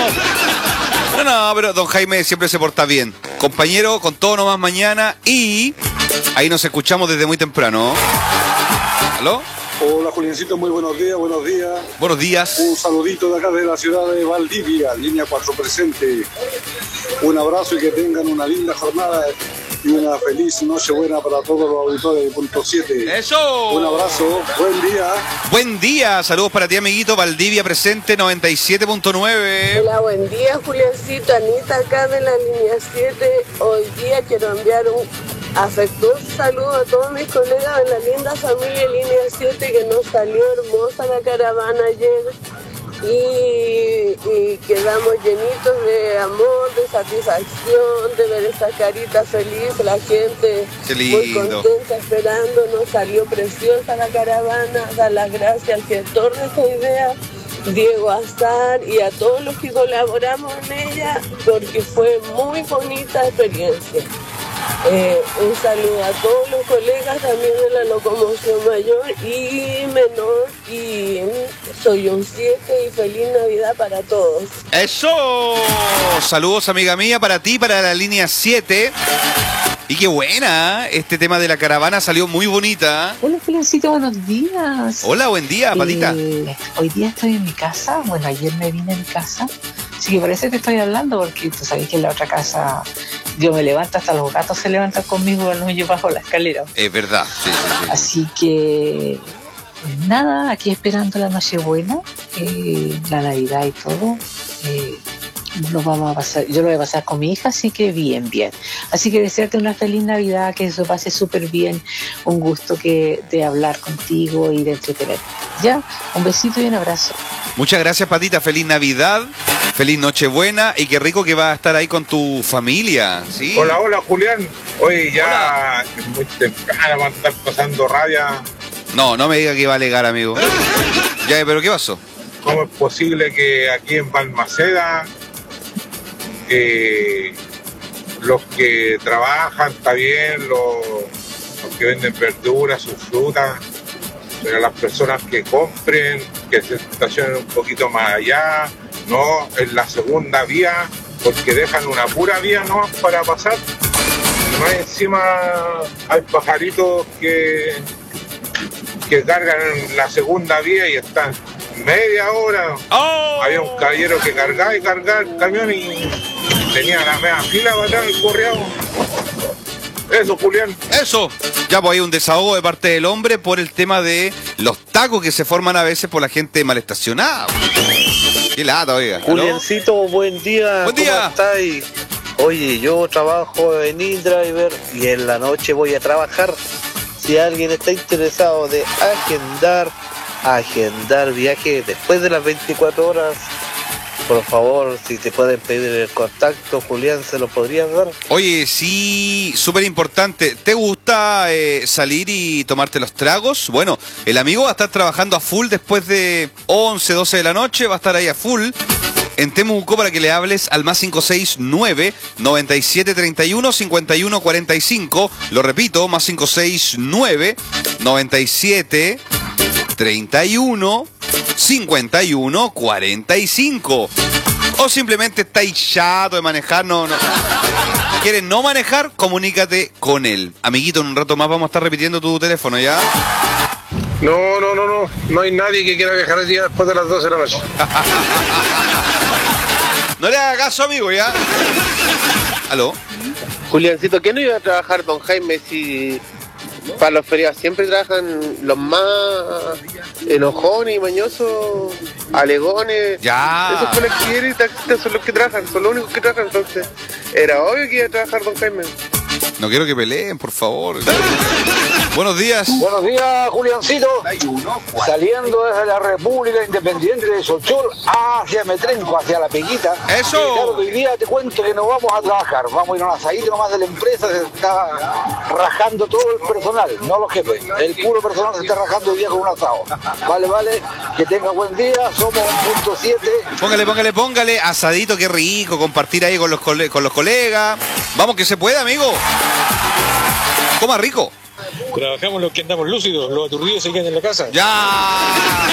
F: No, no, pero don Jaime siempre se porta bien. Compañero, con todo nomás mañana. Y ahí nos escuchamos desde muy temprano. ¿Aló?
E: Hola Juliancito, muy buenos días, buenos días.
F: Buenos días.
E: Un saludito de acá de la ciudad de Valdivia, línea cuatro presente. Un abrazo y que tengan una linda jornada y una feliz Nochebuena para todos los auditores de Punto siete.
F: ¡Eso!
E: Un abrazo, buen día.
F: Buen día, saludos para ti, amiguito. Valdivia presente noventa y siete punto nueve.
V: Hola, buen día, Juliancito. Anita acá de la línea siete. Hoy día quiero enviar un afectuoso saludo a todos mis colegas de la linda familia línea siete, que nos salió hermosa la caravana ayer y, y quedamos llenitos de amor, de satisfacción, de ver esa carita feliz, la gente
F: Qué
V: muy
F: lindo.
V: contenta esperando. Nos salió preciosa la caravana. Dar las gracias al gestor de esta idea, Diego Azar, y a todos los que colaboramos en ella, porque fue muy bonita experiencia. Eh, un saludo a todos los colegas también de la locomoción mayor y menor, y soy un siete, y feliz Navidad para todos.
F: ¡Eso! Saludos, amiga mía, para ti, para la línea siete. Y qué buena, ¿eh? Este tema de la caravana salió muy bonita.
W: Hola, Juliancito, buenos días.
F: Hola, buen día, Patita.
W: Eh, hoy día estoy en mi casa. Bueno, ayer me vine a mi casa. Así que por eso te estoy hablando, porque tú sabes que en la otra casa yo me levanto, hasta los gatos se levantan conmigo cuando yo bajo la escalera.
F: Es verdad, sí, sí, sí.
W: Así que, pues nada, aquí esperando la Nochebuena, eh, la Navidad y todo. Eh, lo vamos a pasar, yo lo voy a pasar con mi hija, así que bien, bien. Así que desearte una feliz Navidad, que eso pase súper bien. Un gusto que de hablar contigo y de entretener. Ya, un besito y un abrazo.
F: Muchas gracias, Patita. Feliz Navidad, feliz Nochebuena y qué rico que vas a estar ahí con tu familia. ¿Sí?
X: Hola, hola, Julián. Hoy ya es muy temprano, van a estar pasando rabia.
F: No, no me diga que va a alegar, amigo. Ya, pero ¿qué pasó?
X: ¿Cómo es posible que aquí en Balmaceda eh, los que trabajan, está bien, los, los que venden verduras, sus frutas, pero las personas que compren, que se estacionen un poquito más allá, no en la segunda vía, porque dejan una pura vía no para pasar? Y más encima hay pajaritos que, que cargan en la segunda vía y están media hora.
F: ¡Oh!
X: Había un caballero que cargaba y cargaba el camión y tenía la media fila para atrás el correado. Eso, Julián.
F: Eso. Ya, pues hay un desahogo de parte del hombre por el tema de los tacos que se forman a veces por la gente mal estacionada. Qué lata, oiga. ¿Aló?
Y: Juliancito, buen día.
F: Buen día.
Y: ¿Cómo estáis? Oye, yo trabajo en InDriver y en la noche voy a trabajar. Si alguien está interesado de agendar, agendar viaje después de las veinticuatro horas, por favor, si te pueden pedir el contacto, Julián, ¿se lo podrías dar?
F: Oye, sí, súper importante. ¿Te gusta eh, salir y tomarte los tragos? Bueno, el amigo va a estar trabajando a full después de once, doce de la noche, va a estar ahí a full en Temuco para que le hables al más cinco seis nueve, noventa y siete treinta y uno, cincuenta y uno cuarenta y cinco. Lo repito, más cinco seis nueve, noventa y siete treinta y uno, cincuenta y uno cuarenta y cinco. O simplemente estáis chato de manejar, no, no. ¿Quieres no manejar? Comunícate con él. Amiguito, en un rato más vamos a estar repitiendo tu teléfono, ¿ya?
X: No, no, no, no. No hay nadie que quiera viajar el día después de las doce de la noche.
F: No le haga caso, amigo, ya. ¿Aló?
Y: Juliancito, ¿qué no iba a trabajar don Jaime si para los feriados siempre trabajan los más enojones y mañosos, alegones?
F: Ya.
Y: Esos colectiveros y taxistas son los que trabajan, son los únicos que trabajan, entonces era obvio que iba a trabajar don Jaime.
F: No quiero que peleen, por favor. Buenos días.
A: Buenos días, Juliancito. Saliendo desde la República Independiente de Solchol hacia Metrenco, hacia La Peguita.
F: ¡Eso!
A: Y claro, hoy día te cuento que no vamos a trabajar. Vamos a ir a un asadito nomás de la empresa. Se está rajando todo el personal, no los jefes. El puro personal se está rajando hoy día con un asado. Vale, vale. Que tenga buen día. Somos un punto siete.
F: Póngale, póngale, póngale. Asadito, qué rico. Compartir ahí con los, cole- con los colegas. Vamos, que se puede, amigo. Coma rico.
O: Trabajamos los que andamos lúcidos, los aturdidos se quedan en la casa.
F: ¡Ya!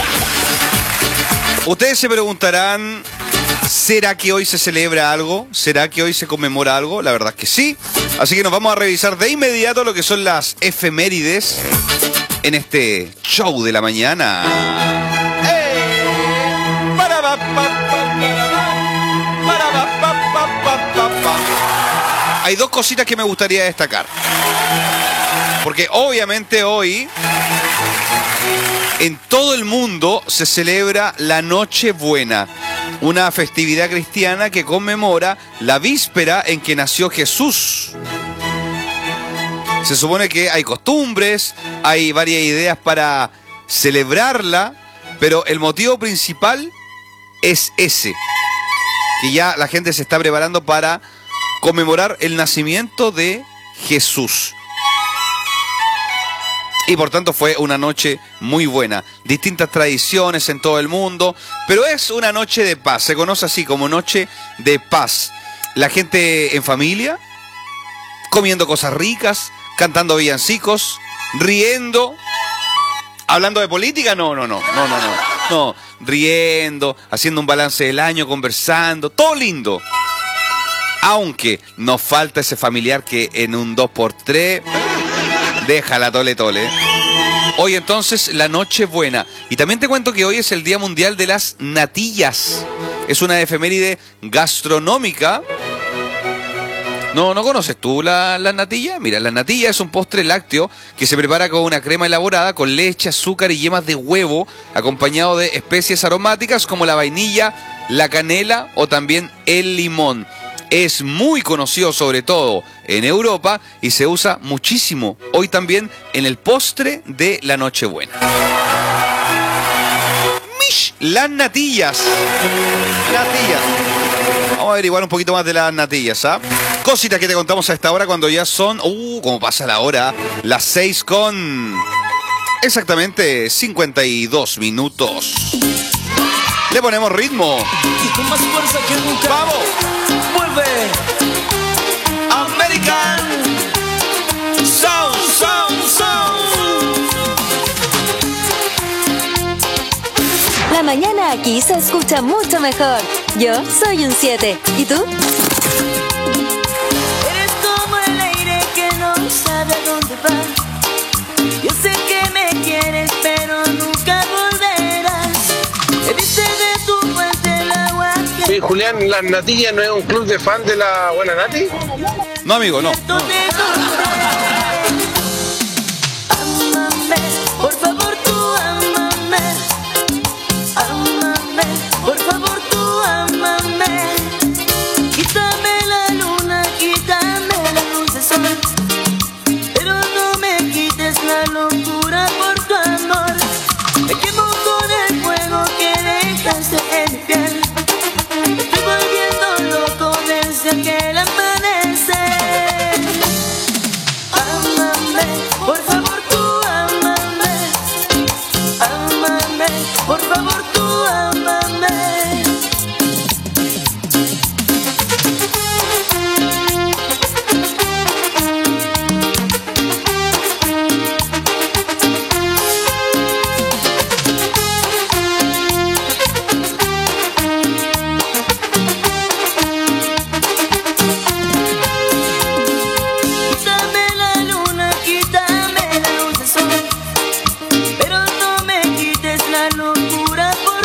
F: Ustedes se preguntarán, ¿será que hoy se celebra algo? ¿Será que hoy se conmemora algo? La verdad es que sí. Así que nos vamos a revisar de inmediato lo que son las efemérides en este show de la mañana. ¡Hey! Para, pa, pa, pa, para, pa, pa, pa, pa, pa, pa. Hay dos cositas que me gustaría destacar. Porque obviamente hoy en todo el mundo se celebra la Nochebuena, una festividad cristiana que conmemora la víspera en que nació Jesús. Se supone que hay costumbres, hay varias ideas para celebrarla, pero el motivo principal es ese, que ya la gente se está preparando para conmemorar el nacimiento de Jesús. Y por tanto fue una noche muy buena. Distintas tradiciones en todo el mundo, pero es una noche de paz. Se conoce así como noche de paz. La gente en familia, comiendo cosas ricas, cantando villancicos, riendo. ¿Hablando de política? No, no, no, no, no, no. No, riendo, haciendo un balance del año, conversando, todo lindo. Aunque nos falta ese familiar que en un dos por tres... déjala tole tole. Hoy entonces la Nochebuena. Y también te cuento que hoy es el Día Mundial de las Natillas. Es una efeméride gastronómica. ¿No, no conoces tú la, la natilla? Mira, la natilla es un postre lácteo que se prepara con una crema elaborada con leche, azúcar y yemas de huevo, acompañado de especies aromáticas como la vainilla, la canela o también el limón. Es muy conocido sobre todo en Europa y se usa muchísimo hoy también en el postre de la Nochebuena. Mish, las natillas. Natillas. Vamos a averiguar un poquito más de las natillas, ¿ah? Cositas que te contamos a esta hora cuando ya son... Uh, cómo pasa la hora. Las seis con... exactamente cincuenta y dos minutos. Le ponemos ritmo.
N: Y con más fuerza que nunca.
F: ¡Vamos!
N: Vuelve American Sound, Sound, Sound.
B: La mañana aquí se escucha mucho mejor. Yo soy un siete. ¿Y tú?
L: Eres como el aire que no sabe a dónde va. Yo sé que me quieres, pero nunca volverás. Bebiste de tu fuente el agua que...
Y: Sí, Julián, ¿Las Natillas no es un club de fan de la buena Nati?
F: No, amigo, no. no.
L: Ámame, por favor tú ámame. Ámame, por favor tú ámame. Quítame la luna, quítame la luz de sol, pero no me quites la locura por tu amor. Me quemo con el fuego que dejaste en mi piel. Me estoy volviendo loco desde aquel amanecer. Ámame, por favor tú ámame. Ámame, por favor tú ámame. Quítame la luna, quítame la luz del sol, pero no me quites la locura por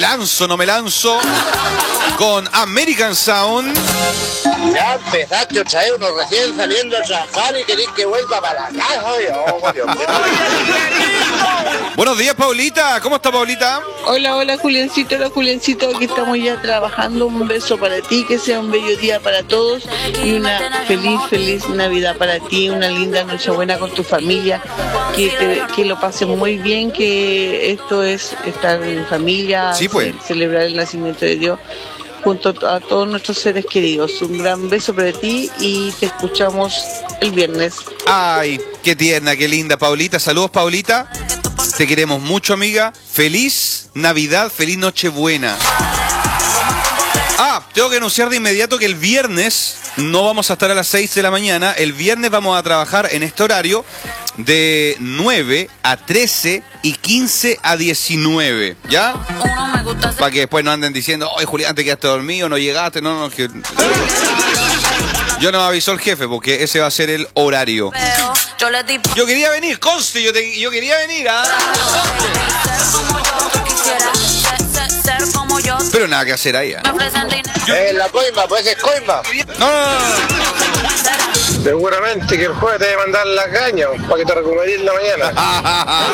F: lanzo, no me lanzo con American Sound.
Y: Ya empezaste otra vez, uno recién saliendo a trabajar y querés que vuelva para la casa. Oh, Dios mío.
F: Buenos días, Paulita. ¿Cómo está, Paulita?
D: Hola, hola, Juliancito, hola, Juliancito. Aquí estamos ya trabajando. Un beso para ti, que sea un bello día para todos y una feliz, feliz Navidad para ti, una linda Nochebuena con tu familia. Que, te, que lo pases muy bien, que esto es estar en familia,
F: Sí, pues.
D: celebrar el nacimiento de Dios junto a todos nuestros seres queridos. Un gran beso para ti y te escuchamos el viernes.
F: Ay, qué tierna, qué linda, Paulita. Saludos, Paulita. Te queremos mucho, amiga. Feliz Navidad, feliz Nochebuena. Ah, tengo que anunciar de inmediato que el viernes no vamos a estar a las seis de la mañana. El viernes vamos a trabajar en este horario de nueve a trece y quince a diecinueve, ¿ya? Para que después no anden diciendo, oye, Julián, te quedaste dormido, no llegaste, no, no, que... Yo no me avisó el jefe porque ese va a ser el horario. Yo quería venir, conste, yo, te, yo quería venir, ¿ah? Pero nada que hacer ahí, ¿eh?
Y: Eh, la coima, pues es coima.
F: No, no, no.
G: Seguramente que el jueves te debe mandar la caña para que te recuperes en la mañana.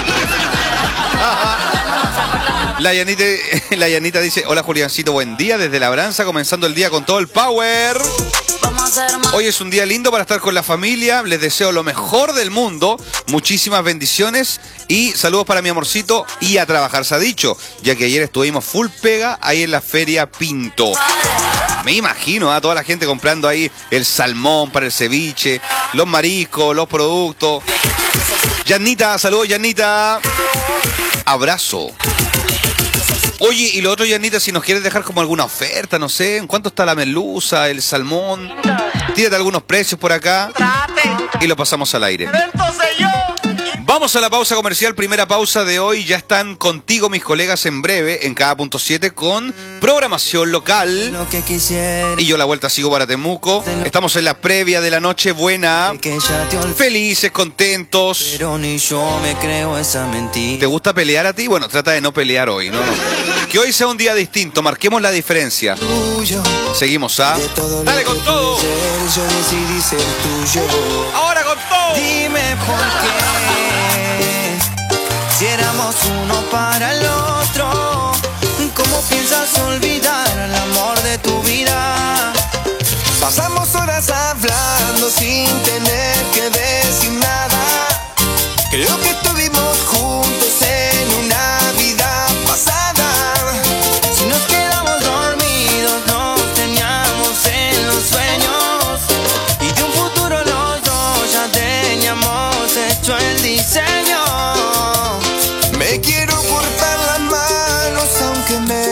F: La Yanita, la Yanita dice, hola Juliancito, buen día desde Labranza, comenzando el día con todo el power. Hoy es un día lindo para estar con la familia, les deseo lo mejor del mundo, muchísimas bendiciones y saludos para mi amorcito y a trabajar se ha dicho, ya que ayer estuvimos full pega ahí en la Feria Pinto. Me imagino a ¿eh? toda la gente comprando ahí el salmón para el ceviche, los mariscos, los productos. Yanita, saludos Yanita. Abrazo. Oye, y lo otro, Yanita, si nos quieres dejar como alguna oferta, no sé, ¿en cuánto está la merluza, el salmón? Tírate algunos precios por acá y lo pasamos al aire. Vamos a la pausa comercial, primera pausa de hoy. Ya están contigo mis colegas en breve en cada punto siete con programación local. Y yo la vuelta sigo para Temuco. Estamos en la previa de la Nochebuena. Felices, contentos. ¿Te gusta pelear a ti? Bueno, trata de no pelear hoy, ¿no? Que hoy sea un día distinto, marquemos la diferencia. Seguimos, ¿ah? ¡Dale con todo! ¡Ahora con todo!
J: Dime por qué, si éramos uno para el otro, ¿cómo piensas olvidar el amor de tu vida? Pasamos horas hablando sin tener que decir nada. Creo que estuvimos juntos en una vida pasada. Si nos quedamos dormidos, nos teníamos en los sueños. Y de un futuro los dos ya teníamos hecho el diseño. Me quiero cortar las manos aunque me